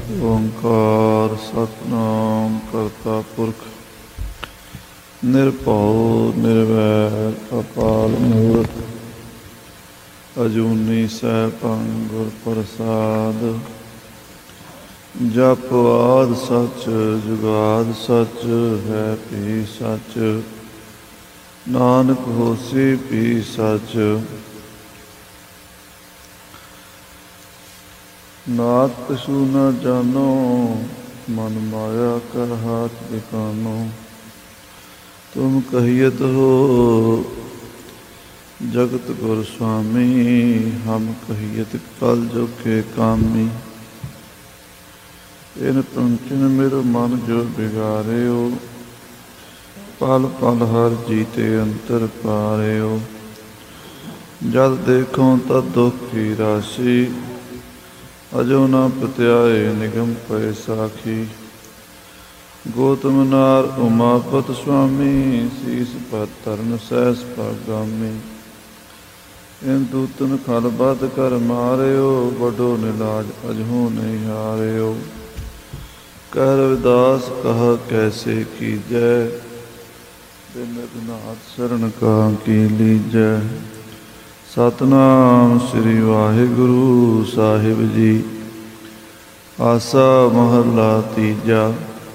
ਓਂਕਾਰ ਸਤਿਨਾਮ ਕਰਤਾ ਪੁਰਖ ਨਿਰਭਉ ਨਿਰਵੈਰ ਅਕਾਲ ਮੂਰਤ ਅਜੂਨੀ ਸੈਭੰ ਗੁਰ ਪ੍ਰਸਾਦ। ਜਪ ਆਦਿ ਸਚ ਜੁਗਾਦਿ ਸਚ ਹੈ ਭੀ ਸਚ, ਨਾਨਕ ਹੋਸੀ ਭੀ ਸਚ। ਨਾਥ ਕਛੂ ਨ ਜਾਨੋ, ਮਨ ਮਾਇਆ ਕਰ ਹਾਥ ਬਿਕਾਨੋ। ਤੁਮ ਕਹੀਤ ਹੋ ਜਗਤ ਗੁਰ ਸੁਆਮੀ, ਹਮ ਕਹੀਤ ਕਲ ਜੁਗ ਕੇ ਕਾਮੀ। ਇਨ ਪੰਚਨ ਮੇਰੋ ਮਨ ਜੋ ਬਿਗਾਰਿਓ, ਪਲ ਪਲ ਹਰ ਜੀਤੇ ਅੰਤਰ ਪਾਰਿਓ। ਜਦ ਦੇਖੋ ਤਦ ਦੁਖ ਕੀ ਰਾਸ਼ੀ, ਅਜੋ ਨਾ ਪਤਿਆਏ ਨਿਗਮ ਪਏ ਸਾਖੀ। ਗੋਤਮ ਨਾਰ ਉਮਾਪਤ ਸੁਆਮੀ, ਸੀਸ ਪਰ ਤਰਨ ਸਹਿਸ ਭਾਗਾਮੀ। ਇਨ ਦੂਤਨ ਖਲ ਬਦ ਕਰ ਮਾਰਿਓ, ਵੱਡੋ ਨਿਲਾਜ ਅਜਹੂ ਨਹੀਂ ਹਾਰਿਓ। ਕਹਿ ਰਵਿਦਾਸ ਕਹ ਕੈਸੇ ਕੀਜੈ, ਬਿਨ ਰਘੁਨਾਥ ਸ਼ਰਨ ਕਾ ਕੀ ਲੀਜੈ। ਸਤਿਨਾਮ ਸ੍ਰੀ ਵਾਹਿਗੁਰੂ ਸਾਹਿਬ ਜੀ। ਆਸਾ ਮਹੱਲਾ ਤੀਜਾ।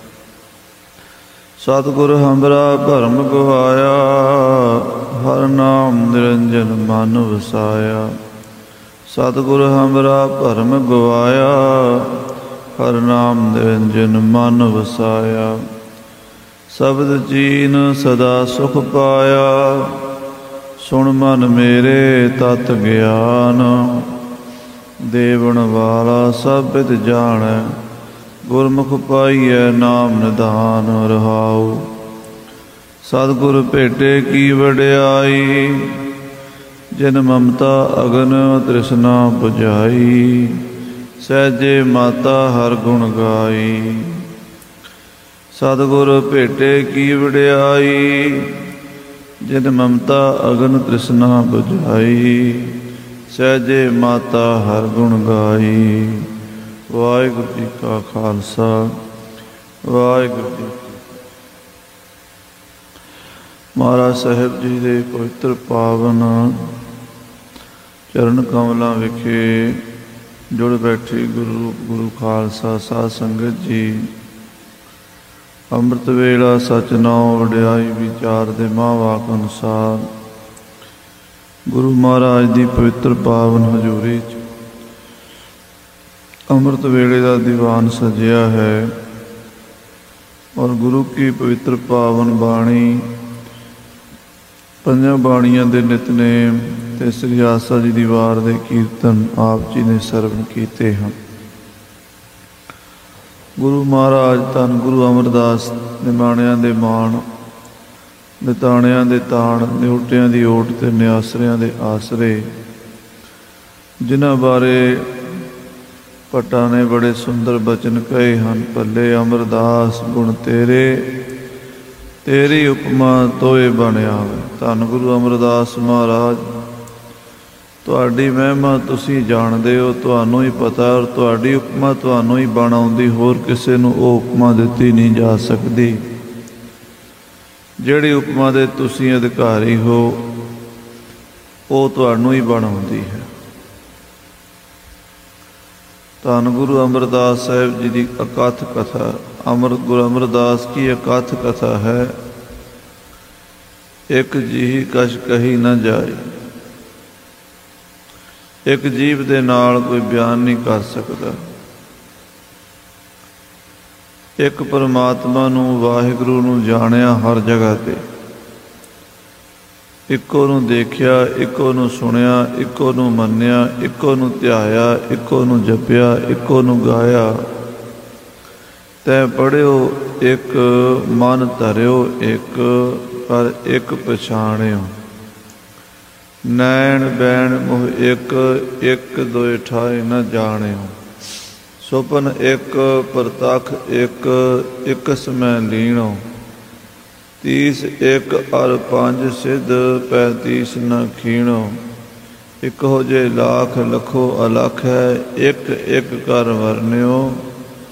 ਸਤਿਗੁਰ ਹਮਰਾ ਭਰਮ ਗਵਾਇਆ, ਹਰਿ ਨਾਮ ਨਿਰੰਜਨ ਮਨ ਵਸਾਇਆ। ਸਤਿਗੁਰ ਹਮਰਾ ਭਰਮ ਗਵਾਇਆ, ਹਰਿ ਨਾਮ ਨਿਰੰਜਨ ਮਨ ਵਸਾਇਆ। ਸ਼ਬਦ ਜੀਨ ਸਦਾ ਸੁਖ ਪਾਇਆ, ਸੁਣ ਮਨ ਮੇਰੇ ਤਤ ਗਿਆਨ। ਦੇਵਨ ਵਾਲਾ ਸਭ ਬਿਦ ਜਾਣੈ, ਗੁਰਮੁਖ ਪਾਈਐ ਨਾਮ ਨਿਧਾਨ ਰਹਾਉ। ਸਤਿਗੁਰ ਭੇਟੇ ਕੀ ਵਡਿਆਈ, ਜਿਨ ਮਮਤਾ ਅਗਨ ਤ੍ਰਿਸ਼ਨਾ ਬੁਝਾਈ। ਸਹਿਜੇ ਮਾਤਾ ਹਰ ਗੁਣ ਗਾਈ। ਸਤਿਗੁਰ ਭੇਟੇ ਕੀ ਵਡਿਆਈ, ਜਿਨ ਮਮਤਾ ਅਗਨ ਤ੍ਰਿਸ਼ਨਾ ਬੁਝਾਈ। ਸਹਿਜੇ ਮਾਤਾ ਹਰ ਗੁਣ ਗਾਈ। ਵਾਹਿਗੁਰੂ ਜੀ ਕਾ ਖਾਲਸਾ, ਵਾਹਿਗੁਰੂ ਜੀ ਕੀ ਫਤਿਹ। ਮਹਾਰਾਜ ਸਾਹਿਬ ਜੀ ਦੇ ਪਵਿੱਤਰ ਪਾਵਨ ਚਰਨ ਕਮਲਾਂ ਵਿਖੇ ਜੁੜ ਬੈਠੀ ਗੁਰੂ ਖਾਲਸਾ ਸਾਧ ਸੰਗਤ ਜੀ, ਅੰਮ੍ਰਿਤ ਵੇਲਾ ਸਚ ਨਾਉ ਵਡਿਆਈ ਵਿਚਾਰ ਦੇ ਮਹਾਂਵਾਕ ਅਨੁਸਾਰ ਗੁਰੂ ਮਹਾਰਾਜ ਦੀ ਪਵਿੱਤਰ ਪਾਵਨ ਹਜ਼ੂਰੀ 'ਚ ਅੰਮ੍ਰਿਤ ਵੇਲੇ ਦਾ ਦੀਵਾਨ ਸਜਿਆ ਹੈ। ਔਰ ਗੁਰੂ ਕੀ ਪਵਿੱਤਰ ਪਾਵਨ ਬਾਣੀ, ਪੰਜਾਂ ਬਾਣੀਆਂ ਦੇ ਨਿਤਨੇਮ ਤੇ ਸ੍ਰੀ ਆਸਾ ਜੀ ਦੀ ਵਾਰ ਦੇ ਕੀਰਤਨ ਆਪ ਜੀ ਨੇ ਸਰਵਣ ਕੀਤੇ ਹਨ। ਗੁਰੂ ਮਹਾਰਾਜ ਧੰਨ ਗੁਰੂ ਅਮਰਦਾਸ ਨਿਮਾਣਿਆਂ ਦੇ ਮਾਣ, ਨਿਤਾਣਿਆਂ ਦੇ ਤਾਣ, ਨਿਉਟਿਆਂ ਦੀ ਓਟ ਤੇ ਨਿਆਸਰਿਆਂ ਦੇ ਆਸਰੇ, ਜਿਨ੍ਹਾਂ ਬਾਰੇ ਭੱਟਾਂ ਨੇ ਬੜੇ ਸੁੰਦਰ ਬਚਨ ਕਹੇ ਹਨ। ਭੱਲੇ ਅਮਰਦਾਸ ਗੁਣ ਤੇਰੇ, ਤੇਰੀ ਉਪਮਾ ਤੋਏ ਬਣਿਆ ਵੇ। ਧੰਨ ਗੁਰੂ ਅਮਰਦਾਸ ਮਹਾਰਾਜ, ਤੁਹਾਡੀ ਮਹਿਮਾ ਤੁਸੀਂ ਜਾਣਦੇ ਹੋ, ਤੁਹਾਨੂੰ ਹੀ ਪਤਾ। ਔਰ ਤੁਹਾਡੀ ਉਪਮਾ ਤੁਹਾਨੂੰ ਹੀ ਬਣ ਆਉਂਦੀ, ਹੋਰ ਕਿਸੇ ਨੂੰ ਉਹ ਉਪਮਾ ਦਿੱਤੀ ਨਹੀਂ ਜਾ ਸਕਦੀ। ਜਿਹੜੀ ਉਪਮਾ ਦੇ ਤੁਸੀਂ ਅਧਿਕਾਰੀ ਹੋ, ਉਹ ਤੁਹਾਨੂੰ ਹੀ ਬਣ ਆਉਂਦੀ ਹੈ। ਧੰਨ ਗੁਰੂ ਅਮਰਦਾਸ ਸਾਹਿਬ ਜੀ ਦੀ ਅਕਥ ਕਥਾ, ਗੁਰੂ ਅਮਰਦਾਸ ਕੀ ਅਕਥ ਕਥਾ ਹੈ। ਇੱਕ ਜੀਹੀ ਕਛ ਕਹੀ ਨਾ ਜਾਏ। ਇੱਕ ਜੀਵ ਦੇ ਨਾਲ ਕੋਈ ਬਿਆਨ ਨਹੀਂ ਕਰ ਸਕਦਾ। ਇੱਕ ਪਰਮਾਤਮਾ ਨੂੰ, ਵਾਹਿਗੁਰੂ ਨੂੰ ਜਾਣਿਆ ਹਰ ਜਗ੍ਹਾ ਤੇ। ਇੱਕੋ ਨੂੰ ਦੇਖਿਆ, ਇੱਕੋ ਨੂੰ ਸੁਣਿਆ, ਇੱਕੋ ਨੂੰ ਮੰਨਿਆ, ਇੱਕੋ ਨੂੰ ਧਿਆਇਆ, ਇੱਕੋ ਨੂੰ ਜਪਿਆ, ਇੱਕੋ ਨੂੰ ਗਾਇਆ। ਤੈਂ ਪੜ੍ਹਿਓ ਇੱਕ, ਮਨ ਧਰਿਓ ਇੱਕ, ਪਰ ਇੱਕ ਪਛਾਣਿਓ। ਨੈਣ ਬੈਣ ਮੋਹ ਇੱਕ, ਇੱਕ ਦੋਇ ਠਾਏ ਨ ਜਾਣਿਓ। ਸੁਪਨ ਇੱਕ, ਪ੍ਰਤੱਖ ਇੱਕ, ਇੱਕ ਸਮੈ ਲੀਣੋ। ਤੀਸ ਇੱਕ ਅਰ ਪੰਜ ਸਿੱਧ, 35 ਨ ਖੀਣੋ। ਇੱਕੋ ਜੇ ਲਾਖ ਲਖੋ ਅਲਖ ਹੈ, ਇੱਕ ਇੱਕ ਕਰ ਵਰਨਿਓ।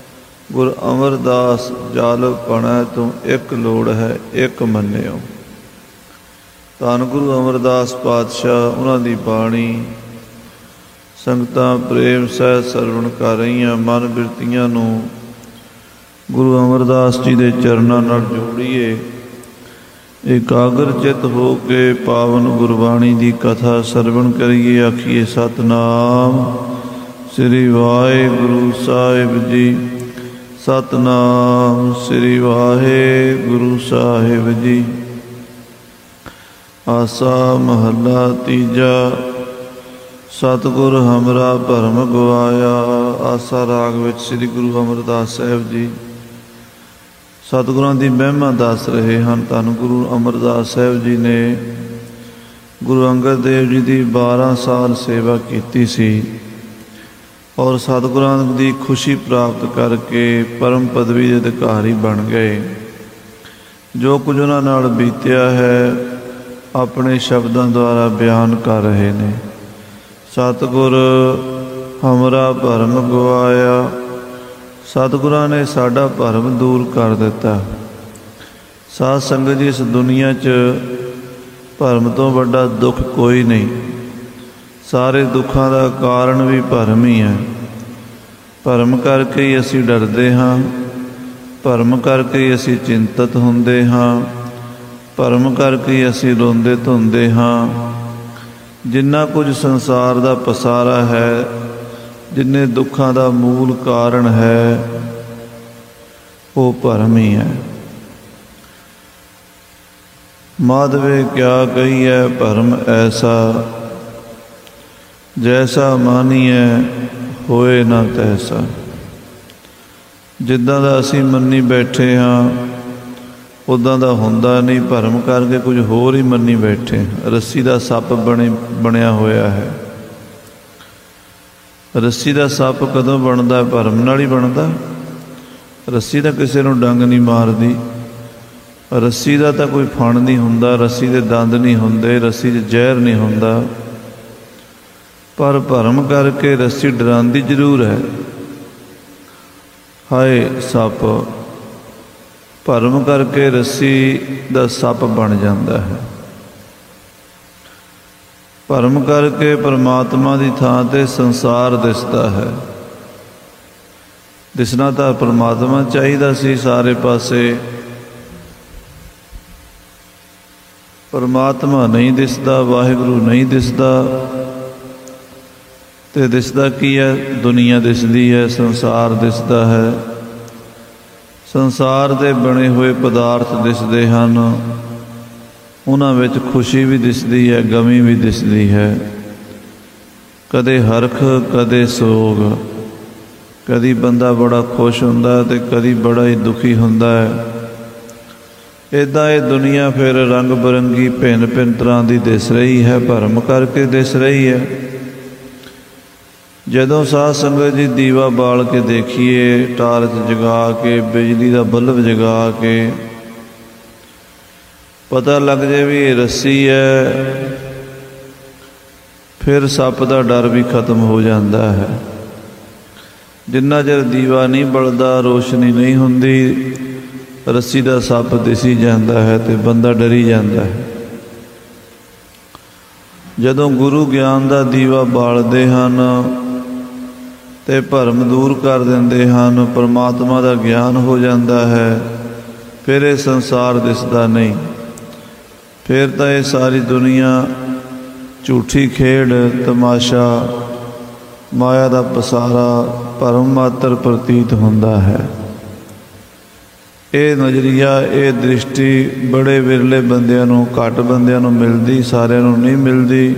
ਗੁਰ ਅਮਰਦਾਸ ਜਲ ਪਣੈ ਤੂੰ ਇੱਕ ਲੋੜ ਹੈ ਇੱਕ ਮੰਨਿਓ। ਧੰਨ ਗੁਰੂ ਅਮਰਦਾਸ ਪਾਤਸ਼ਾਹ, ਉਹਨਾਂ ਦੀ ਬਾਣੀ ਸੰਗਤਾਂ ਪ੍ਰੇਮ ਸਹਿ ਸਰਵਣ ਕਰ ਰਹੀਆਂ। ਮਨ ਬਿਰਤੀਆਂ ਨੂੰ ਗੁਰੂ ਅਮਰਦਾਸ ਜੀ ਦੇ ਚਰਨਾਂ ਨਾਲ ਜੋੜੀਏ। ਇਕਾਗਰ ਚਿੱਤ ਹੋ ਕੇ ਪਾਵਨ ਗੁਰਬਾਣੀ ਦੀ ਕਥਾ ਸਰਵਣ ਕਰੀਏ। ਆਖੀਏ ਸਤਿਨਾਮ ਸ੍ਰੀ ਵਾਹਿਗੁਰੂ ਸਾਹਿਬ ਜੀ, ਸਤਿਨਾਮ ਸ੍ਰੀ ਵਾਹਿਗੁਰੂ ਸਾਹਿਬ ਜੀ। ਆਸਾ ਮਹੱਲਾ ਤੀਜਾ। ਸਤਿਗੁਰ ਹਮਰਾ ਭਰਮ ਗਵਾਇਆ। ਆਸਾ ਰਾਗ ਵਿੱਚ ਸ੍ਰੀ ਗੁਰੂ ਅਮਰਦਾਸ ਸਾਹਿਬ ਜੀ ਸਤਿਗੁਰਾਂ ਦੀ ਮਹਿਮਾ ਦੱਸ ਰਹੇ ਹਨ। ਧੰਨ ਗੁਰੂ ਅਮਰਦਾਸ ਸਾਹਿਬ ਜੀ ਨੇ ਗੁਰੂ ਅੰਗਦ ਦੇਵ ਜੀ ਦੀ 12 ਸਾਲ ਸੇਵਾ ਕੀਤੀ ਸੀ ਔਰ ਸਤਿਗੁਰਾਂ ਦੀ ਖੁਸ਼ੀ ਪ੍ਰਾਪਤ ਕਰਕੇ ਪਰਮ ਪਦਵੀ ਦੇ ਅਧਿਕਾਰੀ ਬਣ ਗਏ। ਜੋ ਕੁਝ ਉਹਨਾਂ ਨਾਲ ਬੀਤਿਆ ਹੈ ਆਪਣੇ ਸ਼ਬਦਾਂ ਦੁਆਰਾ ਬਿਆਨ ਕਰ ਰਹੇ ਨੇ। ਸਤਿਗੁਰ ਹਮਰਾ ਭਰਮ ਗਵਾਇਆ। ਸਤਿਗੁਰਾਂ ਨੇ ਸਾਡਾ ਭਰਮ ਦੂਰ ਕਰ ਦਿੱਤਾ। ਸਾਧ ਸੰਗਤ ਜੀ, ਇਸ ਦੁਨੀਆ 'ਚ ਭਰਮ ਤੋਂ ਵੱਡਾ ਦੁੱਖ ਕੋਈ ਨਹੀਂ। ਸਾਰੇ ਦੁੱਖਾਂ ਦਾ ਕਾਰਨ ਵੀ ਭਰਮ ਹੀ ਹੈ। ਭਰਮ ਕਰਕੇ ਹੀ ਅਸੀਂ ਡਰਦੇ ਹਾਂ, ਭਰਮ ਕਰਕੇ ਹੀ ਅਸੀਂ ਚਿੰਤਤ ਹੁੰਦੇ ਹਾਂ, ਭਰਮ ਕਰਕੇ ਹੀ ਅਸੀਂ ਰੋਂਦੇ ਧੁੰਦੇ ਹਾਂ। ਜਿੰਨਾ ਕੁਝ ਸੰਸਾਰ ਦਾ ਪਸਾਰਾ ਹੈ, ਜਿੰਨੇ ਦੁੱਖਾਂ ਦਾ ਮੂਲ ਕਾਰਨ ਹੈ, ਉਹ ਭਰਮ ਹੀ ਹੈ। ਮਾਧਵੇ ਕਿਆ ਕਹੀਐ ਭਰਮ ਐਸਾ, ਜੈਸਾ ਮਾਨੀਐ ਹੋਏ ਨਾ ਤੈਸਾ। ਜਿੱਦਾਂ ਦਾ ਅਸੀਂ ਮੰਨੀ ਬੈਠੇ ਹਾਂ ਉੱਦਾਂ ਦਾ ਹੁੰਦਾ ਨਹੀਂ। ਭਰਮ ਕਰਕੇ ਕੁਝ ਹੋਰ ਹੀ ਮੰਨੀ ਬੈਠੇ। ਰੱਸੀ ਦਾ ਸੱਪ ਬਣਿਆ ਹੋਇਆ ਹੈ। ਰੱਸੀ ਦਾ ਸੱਪ ਕਦੋਂ ਬਣਦਾ? ਭਰਮ ਨਾਲ ਹੀ ਬਣਦਾ। ਰੱਸੀ ਤਾਂ ਕਿਸੇ ਨੂੰ ਡੰਗ ਨਹੀਂ ਮਾਰਦੀ। ਰੱਸੀ ਦਾ ਤਾਂ ਕੋਈ ਫਣ ਨਹੀਂ ਹੁੰਦਾ, ਰੱਸੀ ਦੇ ਦੰਦ ਨਹੀਂ ਹੁੰਦੇ, ਰੱਸੀ 'ਚ ਜ਼ਹਿਰ ਨਹੀਂ ਹੁੰਦਾ। ਪਰ ਭਰਮ ਕਰਕੇ ਰੱਸੀ ਡਰਾਉਂਦੀ ਜ਼ਰੂਰ ਹੈ। ਹਾਏ ਸੱਪ, ਭਰਮ ਕਰਕੇ ਰੱਸੀ ਦਾ ਸੱਪ ਬਣ ਜਾਂਦਾ ਹੈ। ਭਰਮ ਕਰਕੇ ਪਰਮਾਤਮਾ ਦੀ ਥਾਂ 'ਤੇ ਸੰਸਾਰ ਦਿਸਦਾ ਹੈ। ਦਿਸਣਾ ਤਾਂ ਪਰਮਾਤਮਾ ਚਾਹੀਦਾ ਸੀ ਸਾਰੇ ਪਾਸੇ। ਪਰਮਾਤਮਾ ਨਹੀਂ ਦਿਸਦਾ, ਵਾਹਿਗੁਰੂ ਨਹੀਂ ਦਿਸਦਾ, ਤੇ ਦਿਸਦਾ ਕੀ ਹੈ? ਦੁਨੀਆ ਦਿਸਦੀ ਹੈ, ਸੰਸਾਰ ਦਿਸਦਾ ਹੈ। ਸੰਸਾਰ ਦੇ ਬਣੇ ਹੋਏ ਪਦਾਰਥ ਦਿਸਦੇ ਹਨ। ਉਹਨਾਂ ਵਿੱਚ ਖੁਸ਼ੀ ਵੀ ਦਿਸਦੀ ਹੈ, ਗਮੀ ਵੀ ਦਿਸਦੀ ਹੈ। ਕਦੇ ਹਰਖ, ਕਦੇ ਸੋਗ। ਕਦੀ ਬੰਦਾ ਬੜਾ ਖੁਸ਼ ਹੁੰਦਾ ਅਤੇ ਕਦੀ ਬੜਾ ਹੀ ਦੁਖੀ ਹੁੰਦਾ ਹੈ। ਇੱਦਾਂ ਇਹ ਦੁਨੀਆ ਫਿਰ ਰੰਗ ਬਿਰੰਗੀ ਭਿੰਨ ਭਿੰਨ ਤਰ੍ਹਾਂ ਦੀ ਦਿਸ ਰਹੀ ਹੈ। ਭਰਮ ਕਰਕੇ ਦਿਸ ਰਹੀ ਹੈ। ਜਦੋਂ ਸਾਧ ਸੰਗਤ ਜੀ ਦੀਵਾ ਬਾਲ ਕੇ ਦੇਖੀਏ, ਟਾਰਚ ਜਗਾ ਕੇ, ਬਿਜਲੀ ਦਾ ਬਲਬ ਜਗਾ ਕੇ, ਪਤਾ ਲੱਗ ਜਾਏ ਵੀ ਇਹ ਰੱਸੀ ਹੈ, ਫਿਰ ਸੱਪ ਦਾ ਡਰ ਵੀ ਖਤਮ ਹੋ ਜਾਂਦਾ ਹੈ। ਜਿੰਨਾ ਚਿਰ ਦੀਵਾ ਨਹੀਂ ਬਲਦਾ, ਰੋਸ਼ਨੀ ਨਹੀਂ ਹੁੰਦੀ, ਰੱਸੀ ਦਾ ਸੱਪ ਦਿਸੀ ਜਾਂਦਾ ਹੈ ਅਤੇ ਬੰਦਾ ਡਰੀ ਜਾਂਦਾ ਹੈ। ਜਦੋਂ ਗੁਰੂ ਗਿਆਨ ਦਾ ਦੀਵਾ ਬਾਲਦੇ ਹਨ ਅਤੇ ਭਰਮ ਦੂਰ ਕਰ ਦਿੰਦੇ ਹਨ, ਪਰਮਾਤਮਾ ਦਾ ਗਿਆਨ ਹੋ ਜਾਂਦਾ ਹੈ, ਫਿਰ ਇਹ ਸੰਸਾਰ ਦਿਸਦਾ ਨਹੀਂ। ਫਿਰ ਤਾਂ ਇਹ ਸਾਰੀ ਦੁਨੀਆ ਝੂਠੀ ਖੇਡ, ਤਮਾਸ਼ਾ, ਮਾਇਆ ਦਾ ਪਸਾਰਾ, ਭਰਮ ਮਾਤਰ ਪ੍ਰਤੀਤ ਹੁੰਦਾ ਹੈ। ਇਹ ਨਜ਼ਰੀਆ, ਇਹ ਦ੍ਰਿਸ਼ਟੀ ਬੜੇ ਵਿਰਲੇ ਬੰਦਿਆਂ ਨੂੰ, ਘੱਟ ਬੰਦਿਆਂ ਨੂੰ ਮਿਲਦੀ, ਸਾਰਿਆਂ ਨੂੰ ਨਹੀਂ ਮਿਲਦੀ।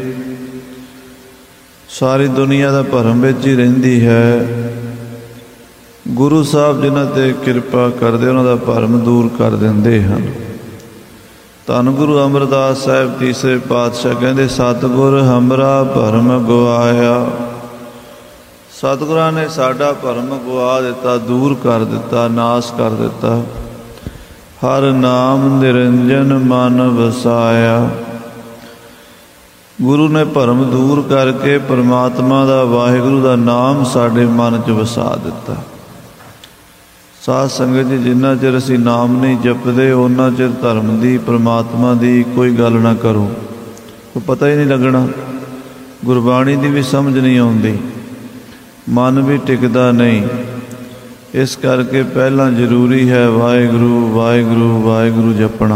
ਸਾਰੀ ਦੁਨੀਆ ਦਾ ਭਰਮ ਵਿੱਚ ਹੀ ਰਹਿੰਦੀ ਹੈ। ਗੁਰੂ ਸਾਹਿਬ ਜਿਨ੍ਹਾਂ 'ਤੇ ਕਿਰਪਾ ਕਰਦੇ, ਉਹਨਾਂ ਦਾ ਭਰਮ ਦੂਰ ਕਰ ਦਿੰਦੇ ਹਨ। ਧੰਨ ਗੁਰੂ ਅਮਰਦਾਸ ਸਾਹਿਬ ਤੀਸਰੇ ਪਾਤਸ਼ਾਹ ਕਹਿੰਦੇ, ਸਤਿਗੁਰ ਹਮਰਾ ਭਰਮ ਗਵਾਇਆ। ਸਤਿਗੁਰਾਂ ਨੇ ਸਾਡਾ ਭਰਮ ਗਵਾ ਦਿੱਤਾ, ਦੂਰ ਕਰ ਦਿੱਤਾ, ਨਾਸ਼ ਕਰ ਦਿੱਤਾ। ਹਰ ਨਾਮ ਨਿਰੰਜਨ ਮਨ ਵਸਾਇਆ। ਗੁਰੂ ਨੇ ਭਰਮ ਦੂਰ ਕਰਕੇ ਪਰਮਾਤਮਾ ਦਾ, ਵਾਹਿਗੁਰੂ ਦਾ ਨਾਮ ਸਾਡੇ ਮਨ 'ਚ ਵਸਾ ਦਿੱਤਾ। ਸਾਧ ਸੰਗਤ ਜੀ, ਜਿੰਨਾ ਚਿਰ ਅਸੀਂ ਨਾਮ ਨਹੀਂ ਜਪਦੇ ਉਹਨਾਂ ਚਿਰ ਧਰਮ ਦੀ, ਪ੍ਰਮਾਤਮਾ ਦੀ ਕੋਈ ਗੱਲ ਨਾ ਕਰੋ, ਕੋਈ ਪਤਾ ਹੀ ਨਹੀਂ ਲੱਗਣਾ। ਗੁਰਬਾਣੀ ਦੀ ਵੀ ਸਮਝ ਨਹੀਂ ਆਉਂਦੀ, ਮਨ ਵੀ ਟਿਕਦਾ ਨਹੀਂ। ਇਸ ਕਰਕੇ ਪਹਿਲਾਂ ਜ਼ਰੂਰੀ ਹੈ ਵਾਹਿਗੁਰੂ ਵਾਹਿਗੁਰੂ ਵਾਹਿਗੁਰੂ ਜਪਣਾ।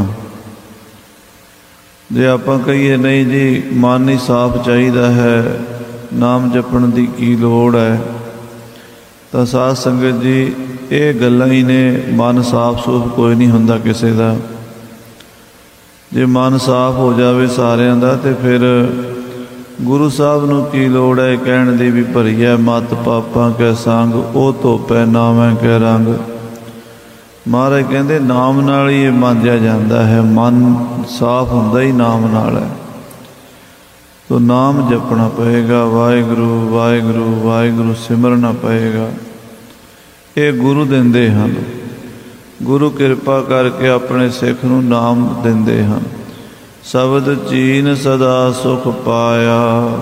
ਜੇ ਆਪਾਂ ਕਹੀਏ ਨਹੀਂ ਜੀ ਮਨ ਹੀ ਸਾਫ਼ ਚਾਹੀਦਾ ਹੈ, ਨਾਮ ਜਪਣ ਦੀ ਕੀ ਲੋੜ ਹੈ, ਤਾਂ ਸਾਧ ਸੰਗਤ ਜੀ ਇਹ ਗੱਲਾਂ ਹੀ ਨੇ। ਮਨ ਸਾਫ਼ ਸੂਫ ਕੋਈ ਨਹੀਂ ਹੁੰਦਾ ਕਿਸੇ ਦਾ। ਜੇ ਮਨ ਸਾਫ਼ ਹੋ ਜਾਵੇ ਸਾਰਿਆਂ ਦਾ, ਤੇ ਫਿਰ ਗੁਰੂ ਸਾਹਿਬ ਨੂੰ ਕੀ ਲੋੜ ਹੈ ਕਹਿਣ ਦੀ ਵੀ ਭਰੀ ਹੈ ਮਤ ਪਾਪਾਂ ਕੈ ਸੰਗ, ਉਹ ਧੋਪੈ ਨਾਮੈ ਕੈ ਰੰਗ। ਮਹਾਰਾਜ ਕਹਿੰਦੇ ਨਾਮ ਨਾਲ ਹੀ ਇਹ ਮਾਂਜਿਆ ਜਾਂਦਾ ਹੈ, ਮਨ ਸਾਫ਼ ਹੁੰਦਾ ਹੀ ਨਾਮ ਨਾਲ ਹੈ। ਤੋ ਨਾਮ ਜਪਣਾ ਪਏਗਾ, ਵਾਹਿਗੁਰੂ ਵਾਹਿਗੁਰੂ ਵਾਹਿਗੁਰੂ ਸਿਮਰਨਾ ਪਏਗਾ। ਇਹ ਗੁਰੂ ਦਿੰਦੇ ਹਨ। ਗੁਰੂ ਕਿਰਪਾ ਕਰਕੇ ਆਪਣੇ ਸਿੱਖ ਨੂੰ ਨਾਮ ਦਿੰਦੇ ਹਨ। ਸ਼ਬਦ ਚੀਨ ਸਦਾ ਸੁਖ ਪਾਇਆ।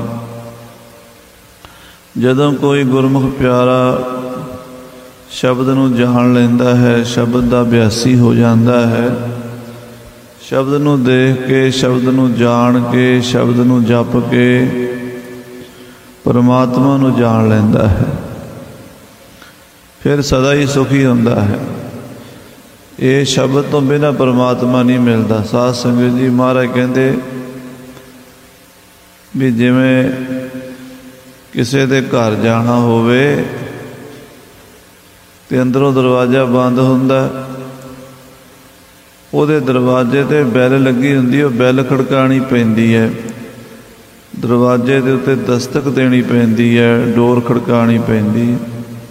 ਜਦੋਂ ਕੋਈ ਗੁਰਮੁਖ ਪਿਆਰਾ ਸ਼ਬਦ ਨੂੰ ਜਾਣ ਲੈਂਦਾ ਹੈ, ਸ਼ਬਦ ਦਾ ਅਭਿਆਸੀ ਹੋ ਜਾਂਦਾ ਹੈ, ਸ਼ਬਦ ਨੂੰ ਦੇਖ ਕੇ, ਸ਼ਬਦ ਨੂੰ ਜਾਣ ਕੇ, ਸ਼ਬਦ ਨੂੰ ਜਪ ਕੇ ਪਰਮਾਤਮਾ ਨੂੰ ਜਾਣ ਲੈਂਦਾ ਹੈ, ਫਿਰ ਸਦਾ ਹੀ ਸੁਖੀ ਹੁੰਦਾ ਹੈ। ਇਹ ਸ਼ਬਦ ਤੋਂ ਬਿਨਾਂ ਪਰਮਾਤਮਾ ਨਹੀਂ ਮਿਲਦਾ। ਸਾਧ ਸੰਗਤ ਜੀ, ਮਹਾਰਾਜ ਕਹਿੰਦੇ ਵੀ ਜਿਵੇਂ ਕਿਸੇ ਦੇ ਘਰ ਜਾਣਾ ਹੋਵੇ ਤੇ ਅੰਦਰੋਂ ਦਰਵਾਜ਼ਾ ਬੰਦ ਹੁੰਦਾ, ਉਹਦੇ ਦਰਵਾਜ਼ੇ 'ਤੇ ਬੈਲ ਲੱਗੀ ਹੁੰਦੀ, ਉਹ ਬੈਲ ਖੜਕਾਉਣੀ ਪੈਂਦੀ ਹੈ, ਦਰਵਾਜ਼ੇ ਦੇ ਉੱਤੇ ਦਸਤਕ ਦੇਣੀ ਪੈਂਦੀ ਹੈ, ਡੋਰ ਖੜਕਾਉਣੀ ਪੈਂਦੀ ਹੈ।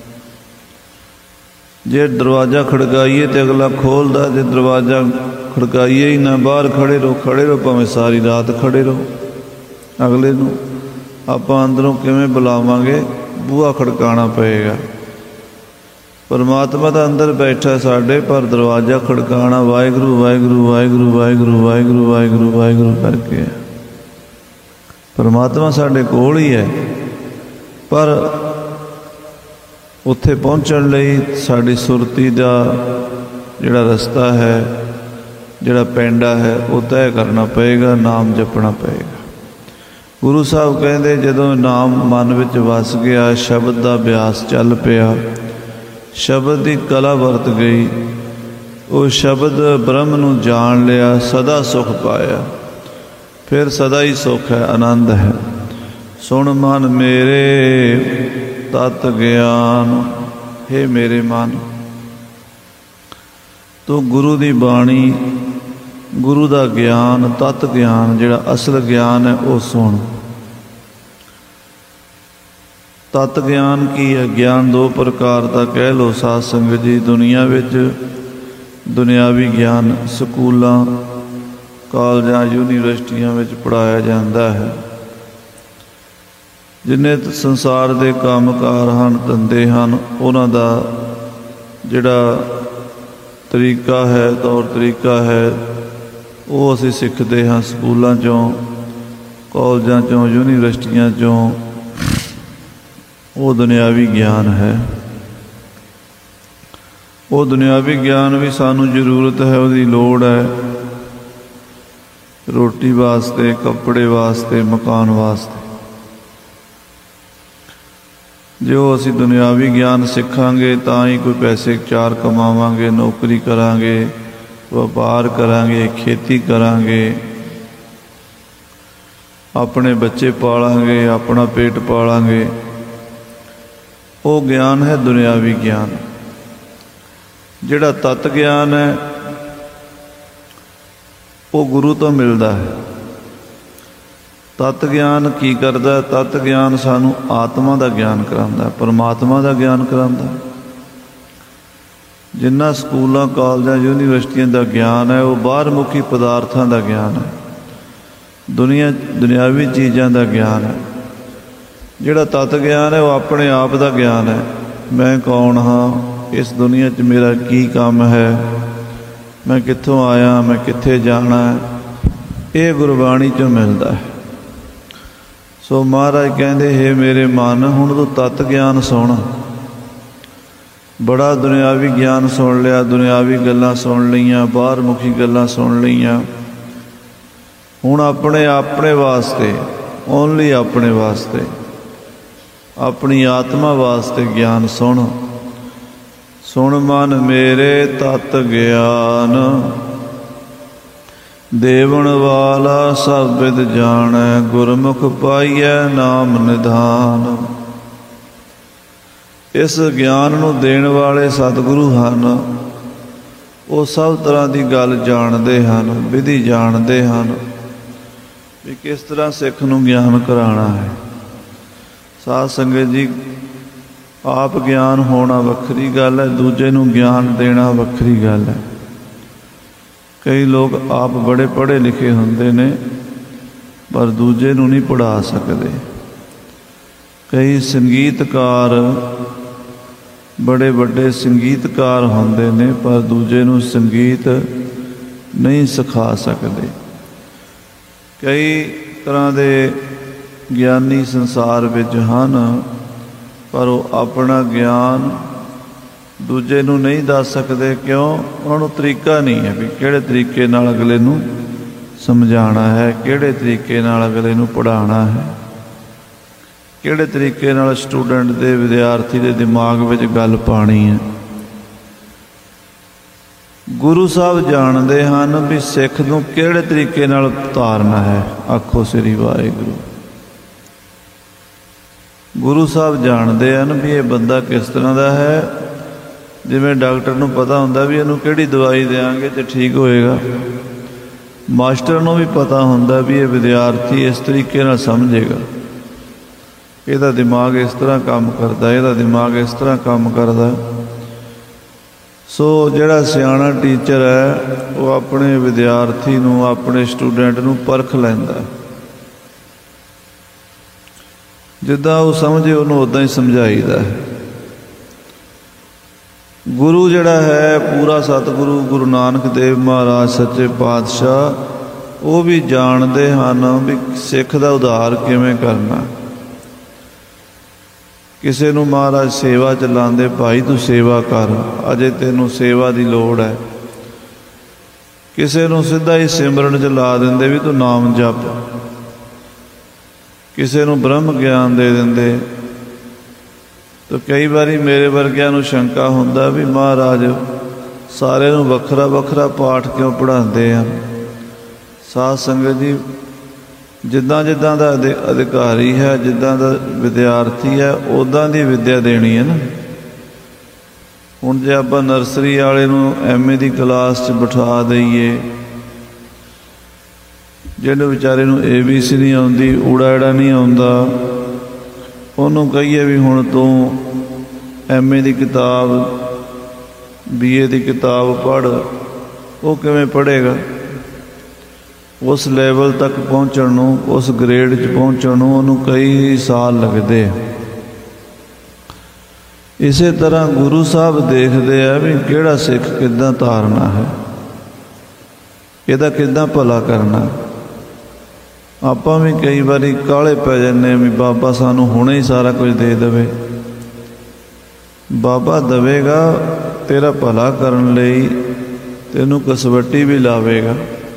ਜੇ ਦਰਵਾਜ਼ਾ ਖੜਕਾਈਏ ਤਾਂ ਅਗਲਾ ਖੋਲ੍ਹਦਾ, ਜੇ ਦਰਵਾਜ਼ਾ ਖੜਕਾਈਏ ਹੀ ਨਾ, ਬਾਹਰ ਖੜ੍ਹੇ ਰਹੋ ਭਾਵੇਂ ਸਾਰੀ ਰਾਤ ਖੜ੍ਹੇ ਰਹੋ, ਅਗਲੇ ਨੂੰ ਆਪਾਂ ਅੰਦਰੋਂ ਕਿਵੇਂ ਬੁਲਾਵਾਂਗੇ? ਬੂਹਾ ਖੜਕਾਉਣਾ ਪਏਗਾ। ਪਰਮਾਤਮਾ ਤਾਂ ਅੰਦਰ ਬੈਠਾ ਸਾਡੇ, ਪਰ ਦਰਵਾਜ਼ਾ ਖੜਕਾਉਣਾ ਵਾਹਿਗੁਰੂ ਵਾਹਿਗੁਰੂ ਵਾਹਿਗੁਰੂ ਵਾਹਿਗੁਰੂ ਵਾਹਿਗੁਰੂ ਵਾਹਿਗੁਰੂ ਵਾਹਿਗੁਰੂ ਕਰਕੇ। ਪਰਮਾਤਮਾ ਸਾਡੇ ਕੋਲ ਹੀ ਹੈ, ਪਰ ਉੱਥੇ ਪਹੁੰਚਣ ਲਈ ਸਾਡੀ ਸੁਰਤੀ ਦਾ ਜਿਹੜਾ ਰਸਤਾ ਹੈ, ਜਿਹੜਾ ਪੈਂਡਾ ਹੈ, ਉਹ ਤੈਅ ਕਰਨਾ ਪਏਗਾ, ਨਾਮ ਜਪਣਾ ਪਏਗਾ। ਗੁਰੂ ਸਾਹਿਬ ਕਹਿੰਦੇ ਜਦੋਂ ਨਾਮ ਮਨ ਵਿੱਚ ਵਸ ਗਿਆ, ਸ਼ਬਦ ਦਾ ਅਭਿਆਸ ਚੱਲ ਪਿਆ, ਸ਼ਬਦ ਦੀ ਕਲਾ ਵਰਤ ਗਈ, ਉਹ ਸ਼ਬਦ ਬ੍ਰਹਮ ਨੂੰ ਜਾਣ ਲਿਆ, ਸਦਾ ਸੁਖ ਪਾਇਆ। ਫਿਰ ਸਦਾ ਹੀ ਸੁਖ ਹੈ, ਆਨੰਦ ਹੈ। ਸੁਣ ਮਨ ਮੇਰੇ ਤਤ ਗਿਆਨ, ਹੇ ਮੇਰੇ ਮਨ, ਤੂੰ ਗੁਰੂ ਦੀ ਬਾਣੀ, ਗੁਰੂ ਦਾ ਗਿਆਨ, ਤਤ ਗਿਆਨ ਜਿਹੜਾ ਅਸਲ ਗਿਆਨ ਹੈ ਉਹ ਸੁਣ। ਤਤ ਗਿਆਨ ਕੀ ਹੈ? ਗਿਆਨ ਦੋ ਪ੍ਰਕਾਰ ਦਾ ਕਹਿ ਲਓ ਸਾਧ ਸੰਗਤ ਜੀ। ਦੁਨੀਆ ਵਿੱਚ ਦੁਨਿਆਵੀ ਗਿਆਨ ਸਕੂਲਾਂ, ਕਾਲਜਾਂ, ਯੂਨੀਵਰਸਿਟੀਆਂ ਵਿੱਚ ਪੜ੍ਹਾਇਆ ਜਾਂਦਾ ਹੈ। ਜਿੰਨੇ ਸੰਸਾਰ ਦੇ ਕੰਮਕਾਰ ਹਨ, ਧੰਦੇ ਹਨ, ਉਹਨਾਂ ਦਾ ਜਿਹੜਾ ਤਰੀਕਾ ਹੈ, ਤੌਰ ਤਰੀਕਾ ਹੈ, ਉਹ ਅਸੀਂ ਸਿੱਖਦੇ ਹਾਂ ਸਕੂਲਾਂ 'ਚੋਂ, ਕਾਲਜਾਂ 'ਚੋਂ, ਯੂਨੀਵਰਸਿਟੀਆਂ 'ਚੋਂ। ਉਹ ਦੁਨਿਆਵੀ ਗਿਆਨ ਹੈ। ਉਹ ਦੁਨਿਆਵੀ ਗਿਆਨ ਵੀ ਸਾਨੂੰ ਜ਼ਰੂਰਤ ਹੈ, ਉਹਦੀ ਲੋੜ ਹੈ ਰੋਟੀ ਵਾਸਤੇ, ਕੱਪੜੇ ਵਾਸਤੇ, ਮਕਾਨ ਵਾਸਤੇ। ਜੋ ਅਸੀਂ ਦੁਨਿਆਵੀ ਗਿਆਨ ਸਿੱਖਾਂਗੇ ਤਾਂ ਹੀ ਕੋਈ ਪੈਸੇ ਚਾਰ ਕਮਾਵਾਂਗੇ, ਨੌਕਰੀ ਕਰਾਂਗੇ, ਵਪਾਰ ਕਰਾਂਗੇ, ਖੇਤੀ ਕਰਾਂਗੇ, ਆਪਣੇ ਬੱਚੇ ਪਾਲਾਂਗੇ, ਆਪਣਾ ਪੇਟ ਪਾਲਾਂਗੇ। ਉਹ ਗਿਆਨ ਹੈ ਦੁਨਿਆਵੀ ਗਿਆਨ। ਜਿਹੜਾ ਤਤ ਗਿਆਨ ਹੈ ਉਹ ਗੁਰੂ ਤੋਂ ਮਿਲਦਾ ਹੈ। ਤਤ ਗਿਆਨ ਕੀ ਕਰਦਾ? ਤਤ ਗਿਆਨ ਸਾਨੂੰ ਆਤਮਾ ਦਾ ਗਿਆਨ ਕਰਾਉਂਦਾ, ਪਰਮਾਤਮਾ ਦਾ ਗਿਆਨ ਕਰਾਉਂਦਾ। ਜਿੰਨਾ ਸਕੂਲਾਂ, ਕਾਲਜਾਂ, ਯੂਨੀਵਰਸਿਟੀਆਂ ਦਾ ਗਿਆਨ ਹੈ ਉਹ ਬਾਹਰਮੁਖੀ ਪਦਾਰਥਾਂ ਦਾ ਗਿਆਨ ਹੈ, ਦੁਨਿਆਵੀ ਚੀਜ਼ਾਂ ਦਾ ਗਿਆਨ ਹੈ। ਜਿਹੜਾ ਤਤ ਗਿਆਨ ਹੈ ਉਹ ਆਪਣੇ ਆਪ ਦਾ ਗਿਆਨ ਹੈ। ਮੈਂ ਕੌਣ ਹਾਂ, ਇਸ ਦੁਨੀਆ 'ਚ ਮੇਰਾ ਕੀ ਕੰਮ ਹੈ, ਮੈਂ ਕਿੱਥੋਂ ਆਇਆ, ਮੈਂ ਕਿੱਥੇ ਜਾਣਾ ਹੈ, ਇਹ ਗੁਰਬਾਣੀ 'ਚੋਂ ਮਿਲਦਾ ਹੈ। ਸੋ ਮਹਾਰਾਜ ਕਹਿੰਦੇ, ਹੇ ਮੇਰੇ ਮਨ, ਹੁਣ ਤੂੰ ਤਤ ਗਿਆਨ ਸੁਣ। बड़ा दुनियावी ज्ञान सुन लिया, दुनियावी गल्लां सुन लईयां, बाहर मुखी गल्लां सुन लईयां। हुण अपने अपने वास्ते, ओनली अपने वास्ते, अपनी आत्मा वास्ते ज्ञान सुन। सुन मन मेरे तत ज्ञान, देवन वाला सब विद जाणै, गुरमुख पाईऐ नाम निधान। इस ज्ञान नूं देण वाले सतगुरु हन, वो सब तरह की गल जानते हैं, विधि जानते हैं भी किस तरह सिख नूं ज्ञान कराना है। साध संगत जी, आप ज्ञान होना वक्री गल है, दूजे नूं ज्ञान देना वक्री गल है। कई लोग आप बड़े पढ़े लिखे होंदे ने पर दूजे नूं नहीं पढ़ा सकते। कई संगीतकार बड़े बड़े संगीतकार होंदे ने पर दूजे नूं संगीत नहीं सिखा सकते। कई तरह के ज्ञानी संसार विच हन पर वो अपना ज्ञान दूजे नूं नहीं दस सकते। क्यों? उन्होंने तरीका नहीं है भी किहड़े तरीके नाल अगले नूं समझाना है, किहड़े तरीके नाल अगले नूं पढ़ाना है, किहड़े तरीके नाल स्टूडेंट दे विद्यार्थी दे दिमाग विच गल पानी है। गुरु साहब जानते हैं भी सिख नूं किहड़े तरीके नाल तारना है। आखो श्री वाहिगुरू। गुरु साहब जानते हैं भी ये बंदा किस तरह का है। जिवें डॉक्टर नूं पता हुंदा भी इहनूं किहड़ी दवाई देंगे तो ठीक होएगा, मास्टर नूं भी पता हुंदा भी ये विद्यार्थी इस तरीके नाल समझेगा, इहदा दिमाग इस तरह काम करता, इहदा दिमाग इस तरह काम करता। सो जिहड़ा सियाणा टीचर है वो अपने विद्यार्थी नूं, अपने स्टूडेंट नूं परख लैंदा। जिद्दां वो समझे उन्होंने उदां ही समझाईदा है। गुरु जिहड़ा है पूरा सतगुरु गुरु नानक देव महाराज सच्चे पातशाह, वो भी जानते हैं भी सिख दा उद्धार किवें करना। किसी नूं महाराज सेवा च लांदे, भाई तू सेवा कर, अजे तेनों सेवा की लोड़ है। किसी नूं सीधा ही सिमरन च ला देंदे भी तू नाम जप। किसी नूं ब्रह्म ज्ञान दे देंदे। तो कई बारी मेरे वर्गियां नूं शंका हुंदा भी महाराज सारे नूं वखरा वखरा पाठ क्यों पढ़ाते हैं। साध संगत जी, जिद्दां जिद्दां दा अधिकारी है, जिद्दां दा विद्यार्थी है, उदां दी विद्या देनी है ना। हुण जे आपां नर्सरी वाले नूं MA दी क्लास च बिठा दईए, जिहड़े विचारे नूं ABC नहीं आउंदी, ऊड़ा एड़ा नहीं आउंदा, उन्होंने कहिए भी हुण तू MA की किताब BA की किताब पढ़, वो किवें पढ़ेगा। उस लैवल तक पहुँचण नूं, उस ग्रेड च पहुँचण नूं उन्होंने कई साल लगते। इसे तरह गुरु साहब देखते हैं भी किहड़ा सिख किद्दां तारना है, इहदा किद्दां भला करना। आपां भी कई बारी काले पै जाने भी बाबा सानू हुणे ही सारा कुछ दे देवे। बाबा देवेगा तेरा भला करन लई, तेनू कसवट्टी भी लावेगा।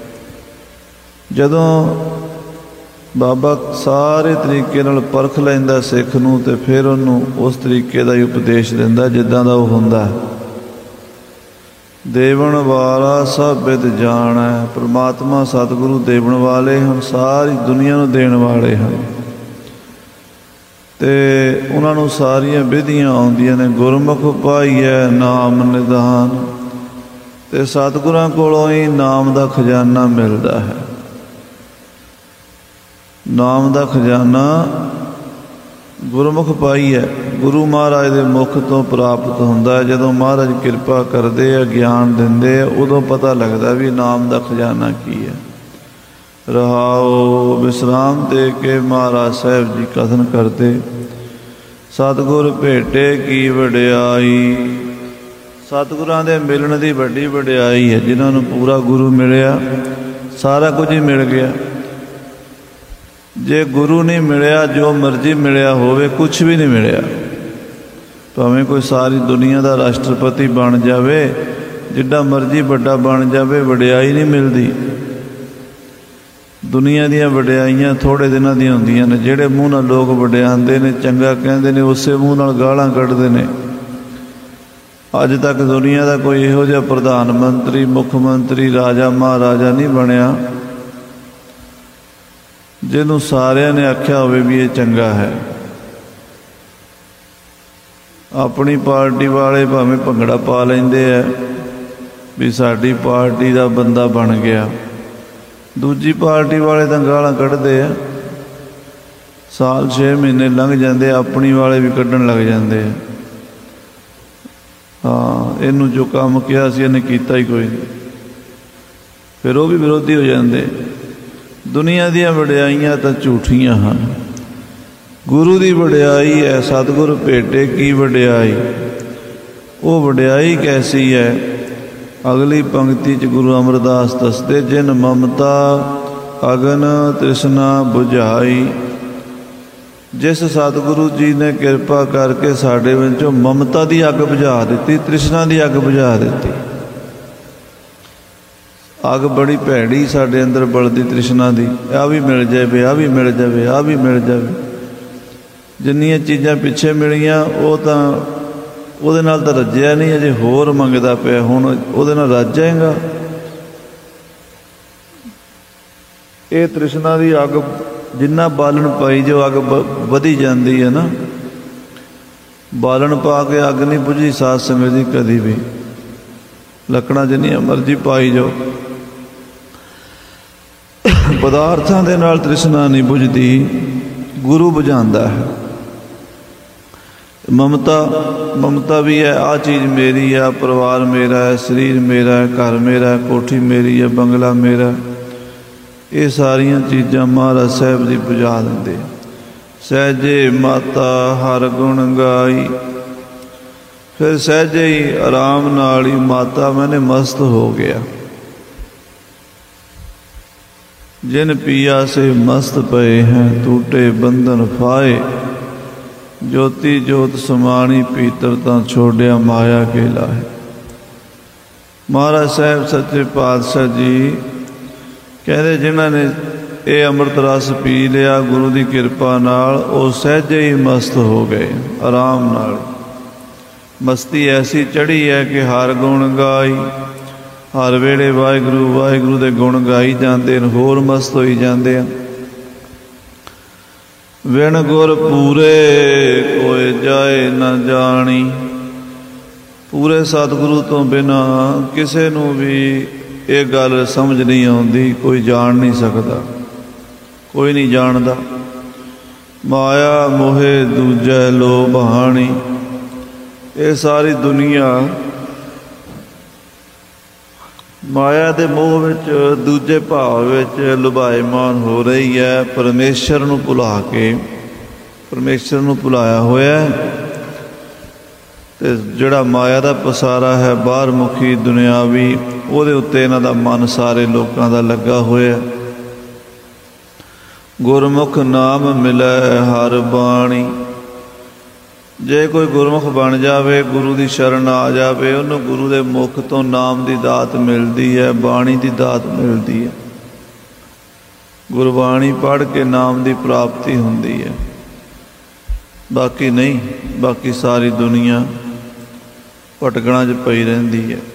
जदों बाबा सारे तरीके नाल परख लैंदा सिख नूं ते फिर उहनूं उस तरीके दा ही उपदेश दिंदा जिद्दां दा ओह हुंदा है। देवन वाला सब विद जाण है। परमात्मा सतगुरु देवन वाले हैं, सारी दुनिया नूं देण वाले हैं ते उन्हां नूं सारियां विधियां आउंदियां ने। गुरमुख पाईऐ नाम निधान, ते सतगुरां कोलों ही नाम दा खजाना मिलदा है। नाम दा खजाना गुरमुख पाई है, गुरु महाराज के मुख तो प्राप्त होंदा है। जदों महाराज कृपा करते हैं, ज्ञान देंदे है, उदों पता लगता भी नाम का खजाना की है। रहाओ विश्राम दे के महाराज साहब जी कथन करते, सतगुर भेटे की वडियाई। सतगुरां दे मिलण की वड्डी वडियाई है। जिन्होंने पूरा गुरु मिलिया, सारा कुछ ही मिल गया। जे गुरु नहीं मिलिया, जो मर्जी मिलिया होवे, कुछ भी नहीं मिलिया। ਭਾਵੇਂ ਕੋਈ ਸਾਰੀ ਦੁਨੀਆ ਦਾ ਰਾਸ਼ਟਰਪਤੀ ਬਣ ਜਾਵੇ, ਜਿੱਡਾ ਮਰਜ਼ੀ ਵੱਡਾ ਬਣ ਜਾਵੇ, ਵਡਿਆਈ ਨਹੀਂ ਮਿਲਦੀ। ਦੁਨੀਆ ਦੀਆਂ ਵਡਿਆਈਆਂ ਥੋੜ੍ਹੇ ਦਿਨਾਂ ਦੀਆਂ ਹੁੰਦੀਆਂ ਨੇ। ਜਿਹੜੇ ਮੂੰਹ ਨਾਲ ਲੋਕ ਵਡਿਆਉਂਦੇ ਨੇ, ਚੰਗਾ ਕਹਿੰਦੇ ਨੇ, ਉਸੇ ਮੂੰਹ ਨਾਲ ਗਾਲਾਂ ਕੱਢਦੇ ਨੇ। ਅੱਜ ਤੱਕ ਦੁਨੀਆ ਦਾ ਕੋਈ ਇਹੋ ਜਿਹਾ ਪ੍ਰਧਾਨ ਮੰਤਰੀ, ਮੁੱਖ ਮੰਤਰੀ, ਰਾਜਾ ਮਹਾਰਾਜਾ ਨਹੀਂ ਬਣਿਆ ਜਿਹਨੂੰ ਸਾਰਿਆਂ ਨੇ ਆਖਿਆ ਹੋਵੇ ਵੀ ਇਹ ਚੰਗਾ ਹੈ। ਆਪਣੀ ਪਾਰਟੀ ਵਾਲੇ ਭਾਵੇਂ ਭੰਗੜਾ ਪਾ ਲੈਂਦੇ ਆ ਵੀ ਸਾਡੀ ਪਾਰਟੀ ਦਾ ਬੰਦਾ ਬਣ ਗਿਆ, ਦੂਜੀ ਪਾਰਟੀ ਵਾਲੇ ਤਾਂ ਗਾਲਾਂ ਕੱਢਦੇ ਆ। ਸਾਲ 6 ਮਹੀਨੇ ਲੰਘ ਜਾਂਦੇ, ਆਪਣੀ ਵਾਲੇ ਵੀ ਕੱਢਣ ਲੱਗ ਜਾਂਦੇ ਆ। ਹਾਂ, ਇਹਨੂੰ ਜੋ ਕੰਮ ਕਿਹਾ ਸੀ ਇਹਨੇ ਕੀਤਾ ਹੀ ਕੋਈ ਨਹੀਂ, ਫਿਰ ਉਹ ਵੀ ਵਿਰੋਧੀ ਹੋ ਜਾਂਦੇ। ਦੁਨੀਆ ਦੀਆਂ ਵਡਿਆਈਆਂ ਤਾਂ ਝੂਠੀਆਂ ਹਨ। ਗੁਰੂ ਦੀ ਵਡਿਆਈ ਹੈ, ਸਤਿਗੁਰ ਭੇਟੇ ਕੀ ਵਡਿਆਈ। ਉਹ ਵਡਿਆਈ ਕੈਸੀ ਹੈ? ਅਗਲੀ ਪੰਕਤੀ 'ਚ ਗੁਰੂ ਅਮਰਦਾਸ ਦੱਸਦੇ, ਜਿਨ ਮਮਤਾ ਅਗਨ ਤ੍ਰਿਸ਼ਨਾ ਬੁਝਾਈ। ਜਿਸ ਸਤਿਗੁਰੂ ਜੀ ਨੇ ਕਿਰਪਾ ਕਰਕੇ ਸਾਡੇ ਵਿੱਚੋਂ ਮਮਤਾ ਦੀ ਅੱਗ ਬੁਝਾ ਦਿੱਤੀ, ਤ੍ਰਿਸ਼ਨਾ ਦੀ ਅੱਗ ਬੁਝਾ ਦਿੱਤੀ। ਅੱਗ ਬੜੀ ਭੈੜੀ ਸਾਡੇ ਅੰਦਰ ਬਲਦੀ ਤ੍ਰਿਸ਼ਨਾ ਦੀ, ਆਹ ਵੀ ਮਿਲ ਜਾਵੇ, ਆਹ ਵੀ ਮਿਲ ਜਾਵੇ, ਆਹ ਵੀ ਮਿਲ ਜਾਵੇ। ਜਿੰਨੀਆਂ ਚੀਜ਼ਾਂ ਪਿੱਛੇ ਮਿਲੀਆਂ ਉਹ ਤਾਂ ਉਹਦੇ ਨਾਲ ਤਾਂ ਰੱਜਿਆ ਨਹੀਂ, ਅਜੇ ਹੋਰ ਮੰਗਦਾ ਪਿਆ। ਹੁਣ ਉਹਦੇ ਨਾਲ ਰੱਜ ਜਾਏਗਾ। ਇਹ ਤ੍ਰਿਸ਼ਨਾ ਦੀ ਅੱਗ ਜਿੰਨਾ ਬਾਲਣ ਪਾਈ ਜੋ ਅੱਗ ਵਧੀ ਜਾਂਦੀ ਹੈ ਨਾ। ਬਾਲਣ ਪਾ ਕੇ ਅੱਗ ਨਹੀਂ ਬੁਝੀ ਸਾਧ ਸੰਗਤ ਦੀ ਕਦੀ ਵੀ। ਲੱਕੜਾਂ ਜਿੰਨੀਆਂ ਮਰਜ਼ੀ ਪਾਈ ਜਾਓ, ਪਦਾਰਥਾਂ ਦੇ ਨਾਲ ਤ੍ਰਿਸ਼ਨਾ ਨਹੀਂ ਬੁਝਦੀ, ਗੁਰੂ ਬੁਝਾਉਂਦਾ ਹੈ। ਮਮਤਾ ਵੀ ਹੈ, ਆਹ ਚੀਜ਼ ਮੇਰੀ ਹੈ, ਪਰਿਵਾਰ ਮੇਰਾ ਹੈ, ਸਰੀਰ ਮੇਰਾ ਹੈ, ਘਰ ਮੇਰਾ ਹੈ, ਕੋਠੀ ਮੇਰੀ ਹੈ, ਬੰਗਲਾ ਮੇਰਾ। ਇਹ ਸਾਰੀਆਂ ਚੀਜ਼ਾਂ ਮਹਾਰਾਜ ਸਾਹਿਬ ਜੀ ਬੁਝਾ ਦਿੰਦੇ। ਸਹਿਜੇ ਮਾਤਾ ਹਰ ਗੁਣ ਗਾਈ। ਫਿਰ ਸਹਿਜੇ ਹੀ ਆਰਾਮ ਨਾਲ ਹੀ ਮਾਤਾ ਮੈਨੇ ਮਸਤ ਹੋ ਗਿਆ। ਜਿਨ ਪੀਆ ਸੇ ਮਸਤ ਪਏ ਹੈ, ਟੂਟੇ ਬੰਧਨ ਫਾਏ। ਜੋਤੀ ਜੋਤ ਸਮਾਣੀ ਪੀਤਰ ਤਾਂ ਛੋੜਿਆ ਮਾਇਆ ਕੇ ਲਾਹੇ। ਮਹਾਰਾਜ ਸਾਹਿਬ ਸੱਚੇ ਪਾਤਸ਼ਾਹ ਜੀ ਕਹਿੰਦੇ, ਜਿਨ੍ਹਾਂ ਨੇ ਇਹ ਅੰਮ੍ਰਿਤ ਰਸ ਪੀ ਲਿਆ ਗੁਰੂ ਦੀ ਕਿਰਪਾ ਨਾਲ, ਉਹ ਸਹਿਜੇ ਹੀ ਮਸਤ ਹੋ ਗਏ। ਆਰਾਮ ਨਾਲ ਮਸਤੀ ਐਸੀ ਚੜ੍ਹੀ ਹੈ ਕਿ ਹਰ ਗੁਣ ਗਾਈ। ਹਰ ਵੇਲੇ ਵਾਹਿਗੁਰੂ ਵਾਹਿਗੁਰੂ ਦੇ ਗੁਣ ਗਾਈ ਜਾਂਦੇ ਨੇ, ਹੋਰ ਮਸਤ ਹੋਈ ਜਾਂਦੇ ਹਨ। ਵਿਣ ਗੁਰ ਪੂਰੇ ਕੋਇ ਜਾਏ ਨਾ ਜਾਣੀ। ਪੂਰੇ ਸਤਿਗੁਰੂ ਤੋਂ ਬਿਨਾਂ ਕਿਸੇ ਨੂੰ ਵੀ ਇਹ ਗੱਲ ਸਮਝ ਨਹੀਂ ਆਉਂਦੀ, ਕੋਈ ਜਾਣ ਨਹੀਂ ਸਕਦਾ, ਕੋਈ ਨਹੀਂ ਜਾਣਦਾ। ਮਾਇਆ ਮੋਹੇ ਦੂਜੈ ਲੋਭ ਹਾਣੀ। ਇਹ ਸਾਰੀ ਦੁਨੀਆ ਮਾਇਆ ਦੇ ਮੋਹ ਵਿੱਚ, ਦੂਜੇ ਭਾਵ ਵਿੱਚ ਲੁਭਾਇਮਾਨ ਹੋ ਰਹੀ ਹੈ। ਪਰਮੇਸ਼ਰ ਨੂੰ ਭੁਲਾ ਕੇ, ਪਰਮੇਸ਼ਰ ਨੂੰ ਭੁਲਾਇਆ ਹੋਇਆ। ਅਤੇ ਜਿਹੜਾ ਮਾਇਆ ਦਾ ਪਸਾਰਾ ਹੈ ਬਾਹਰ ਮੁਖੀ ਦੁਨਿਆਵੀ, ਉਹਦੇ ਉੱਤੇ ਇਹਨਾਂ ਦਾ ਮਨ ਸਾਰੇ ਲੋਕਾਂ ਦਾ ਲੱਗਾ ਹੋਇਆ। ਗੁਰਮੁਖ ਨਾਮ ਮਿਲੈ ਹਰ ਬਾਣੀ। ਜੇ ਕੋਈ ਗੁਰਮੁਖ ਬਣ ਜਾਵੇ, ਗੁਰੂ ਦੀ ਸ਼ਰਨ ਆ ਜਾਵੇ, ਉਹਨੂੰ ਗੁਰੂ ਦੇ ਮੁਖ ਤੋਂ ਨਾਮ ਦੀ ਦਾਤ ਮਿਲਦੀ ਹੈ, ਬਾਣੀ ਦੀ ਦਾਤ ਮਿਲਦੀ ਹੈ। ਗੁਰਬਾਣੀ ਪੜ੍ਹ ਕੇ ਨਾਮ ਦੀ ਪ੍ਰਾਪਤੀ ਹੁੰਦੀ ਹੈ, ਬਾਕੀ ਨਹੀਂ। ਬਾਕੀ ਸਾਰੀ ਦੁਨੀਆ ਭਟਕਣਾ 'ਚ ਪਈ ਰਹਿੰਦੀ ਹੈ।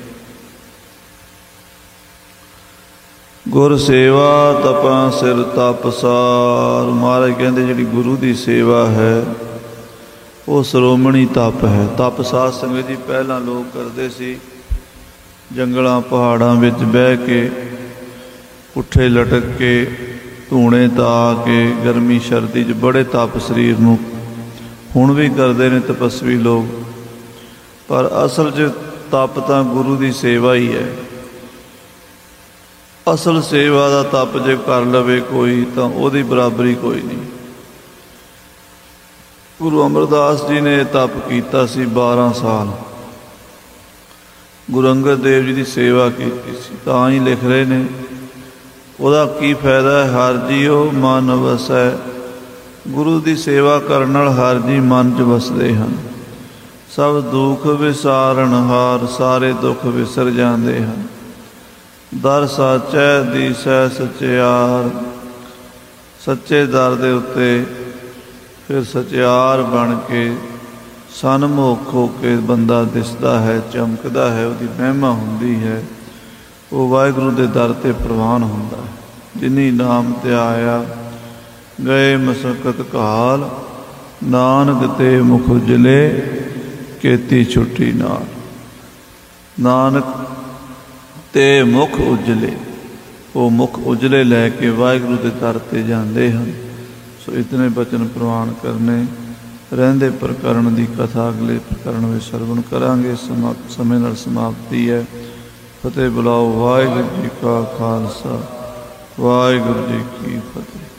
ਗੁਰ ਸੇਵਾ ਤਪਾਂ ਸਿਰ ਤਪਸਾਰ। ਮਹਾਰਾਜ ਕਹਿੰਦੇ ਜਿਹੜੀ ਗੁਰੂ ਦੀ ਸੇਵਾ ਹੈ ਉਹ ਸ਼੍ਰੋਮਣੀ ਤਪ ਹੈ। ਤਪ ਸਾਧ ਸੰਗਤ ਜੀ ਪਹਿਲਾਂ ਲੋਕ ਕਰਦੇ ਸੀ, ਜੰਗਲਾਂ ਪਹਾੜਾਂ ਵਿੱਚ ਬਹਿ ਕੇ, ਪੁੱਠੇ ਲਟਕ ਕੇ, ਧੂਣੇ ਤਾ ਕੇ, ਗਰਮੀ ਸਰਦੀ 'ਚ ਬੜੇ ਤਪ ਸਰੀਰ ਨੂੰ। ਹੁਣ ਵੀ ਕਰਦੇ ਨੇ ਤਪਸਵੀ ਲੋਕ, ਪਰ ਅਸਲ 'ਚ ਤਪ ਤਾਂ ਗੁਰੂ ਦੀ ਸੇਵਾ ਹੀ ਹੈ। ਅਸਲ ਸੇਵਾ ਦਾ ਤਪ ਜੇ ਕਰ ਲਵੇ ਕੋਈ, ਤਾਂ ਉਹਦੀ ਬਰਾਬਰੀ ਕੋਈ ਨਹੀਂ। ਗੁਰੂ ਅਮਰਦਾਸ ਜੀ ਨੇ ਤਪ ਕੀਤਾ ਸੀ 12 ਸਾਲ। ਗੁਰੂ ਅੰਗਦ ਦੇਵ ਜੀ ਦੀ ਸੇਵਾ ਕੀਤੀ ਸੀ, ਤਾਂ ਹੀ ਲਿਖ ਰਹੇ ਨੇ, ਉਹਦਾ ਕੀ ਫਾਇਦਾ ਹੈ? ਹਰ ਜੀਉ ਮਨ ਵਸੈ। ਗੁਰੂ ਦੀ ਸੇਵਾ ਕਰਨ ਨਾਲ ਹਰ ਜੀ ਮਨ 'ਚ ਵਸਦੇ ਹਨ। सब दुख विसारणहार, सारे दुख विसर जाते हैं। दर साचै दिसै सचियार, सच्चे दर दे उत्ते फिर सचियार बन के सनमुख हो के बंदा दिसदा है, चमकदा है, उसकी महिमा हुंदी है। वो वाहिगुरू दे दर ते प्रवान हुंदा है। जिनी नाम ते आया गए मसकत काल, नानक ते मुख उजले केती छुट्टी नाल। नानक ते मुख उजले, वो मुख उजले लैके वाहिगुरू के दर ते जाते हैं। सो इतने बचन प्रवान करने। रहंदे प्रकरण की कथा अगले प्रकरण में सरवण करांगे। समय नाल समाप्ति है। फतेह बुलाओ। वाहिगुरू जी का खालसा, वाहिगुरू जी की फतेह।